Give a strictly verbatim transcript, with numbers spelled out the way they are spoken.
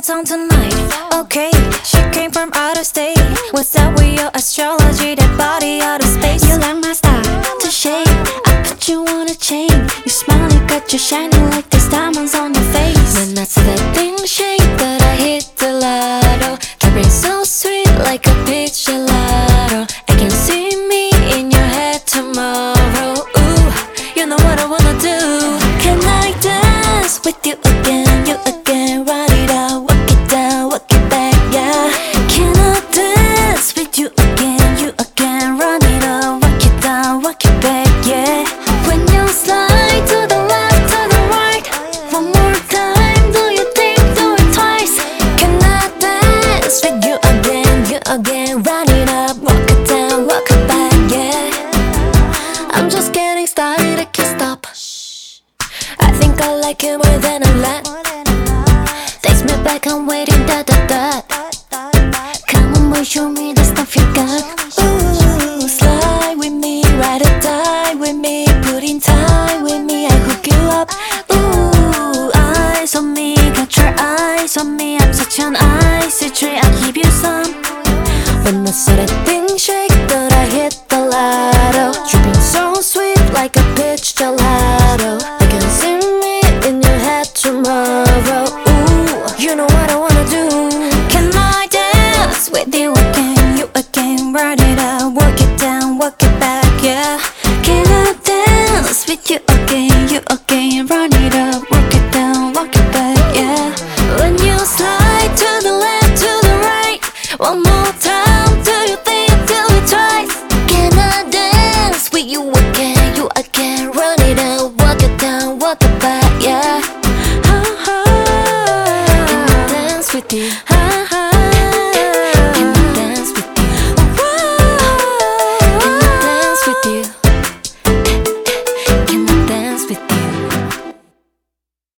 it's on tonight. Okay, she came from outer state. What's up with your astrology? That body out of space. You like my style, to shade. I put you on a chain. You smile, you got you shining like there's diamonds on your face. When I see that thing shake, but I hit the lotto. That brain so sweet like a peach gelato. I can see me in your head tomorrow. Ooh, you know what I wanna do. Can I dance with you again, you again? Run it out, walk it down, walk it back, yeah. Can I dance with you again, you again? Run it up, walk it down, walk it back, yeah. When you slide to the left, to the right, one more time, do you think, do it twice? Can I dance with you again, you again? Run it up, walk it down, walk it back, yeah. I'm just getting started, I can't stop. I think I like you more than a lot. Takes me back, I'm waiting, da da da. Come on, boy, show me the stuff you got. Ooh.